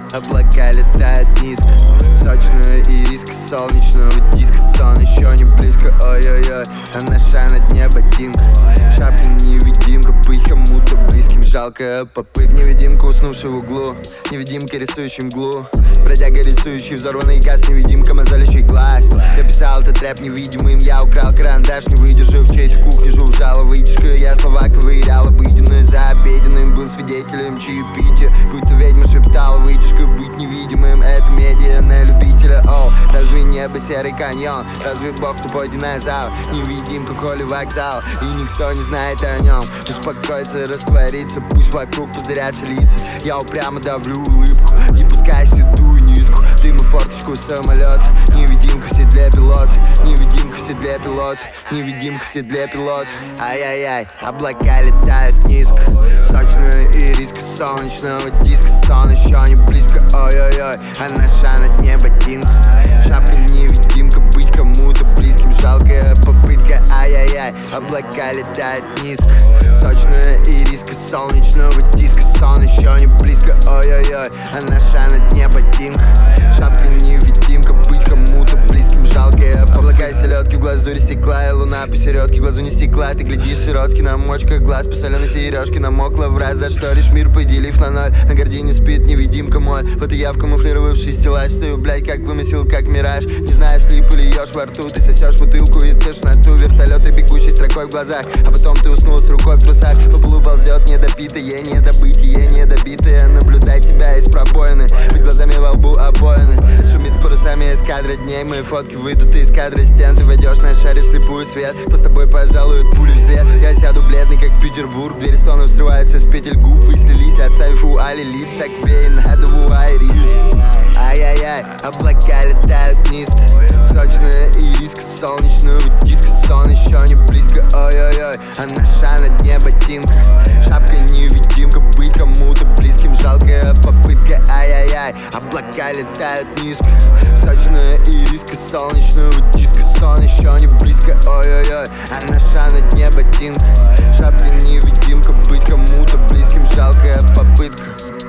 Облака летают низко, сочная ириска солнечного диска. Сон еще не близко, ой-ой-ой, а наша на дне ботинка. Шапка невидимка, быть кому-то близким. Жалкая попытка, невидимка, уснувший в углу, невидимка, рисующий мглу. Бродяга, рисующий взорванный газ, невидимка, мозолящий глаз. Я писал этот рэп невидимым, я украл карандаш, не выдержав честь кухни, жужжала вытяжка. Я слова ковырял обыденную за обеденным, был свидетелем чаепития. Будто ведьма шептала вытяжка, быть невидимым — это медиа на любителя. О, разве небо серый каньон, разве бог тупой динозавр? Невидимка в холле вокзала, и никто не знает о нем. Успокоиться, раствориться, пусть вокруг пузырятся лица. Я упрямо давлю улыбку, не пускай седую нитку. Дыма форточку самолет, невидимка в седле пилот, невидимка в седле пилот, невидимка в седле пилот. Ай-яй-яй, облака летают низко, сочная ириска солнечного диска. Сон еще не близко, ой-ой-ой, а наша на дне ботинка. Шапка невидимка, быть кому-то близким. Жалкая попытка, ай-яй-яй, облака летают низко, сочная ириска солнечного диска. Сон еще не близко, ой-ой-ой, а наша на дне ботинка. Шапка невидимка, быть кому-то близким. Жалкая облака и селедки в глазури стекла, и луна посередке, глазу не стекла. Ты глядишь сиротски на мочках глаз, по соленой сережке намокла в раз. Зашторишь мир, поделив на ноль, на гордине спит невидимка моль. Вот и я в камуфлировавший стеллаж, стою, блядь, как вымысел, как мираж. Не знаю, слип или ешь во рту, ты сосешь бутылку и тошноту. Вертолеты, бегущий строкой в глазах, а потом ты уснул с рукой в трусах. По полу ползет недопитое, недобытие, недобитое. Наблюдать тебя из пробоины, быть глазами во лбу обоины. Шумит парусами эскадра дней, мои фотки выйдут из кадра стен. Ты войдешь на шаре вслепую свет, то с тобой пожалуют пули вслед. Я сяду бледный, как Петербург, двери стонов срываются с петель губ. Вы слились, отставив вуали лиц, так тебе и надо вуайри. Ай-яй-яй, облака летают низко, сочная ириска солнечного диска. Сон еще не близко, ой-ой-ой, а наша на дне ботинка. Шапка невидимка, быть кому-то близким. Жалкая попытка, ай-яй-яй, облака летают низко, сочная ириска солнечного диска. Сон еще не близко, ой-ой-ой, а наша на дне ботинка. Шапка невидимка, быть кому-то близким. Жалкая попытка.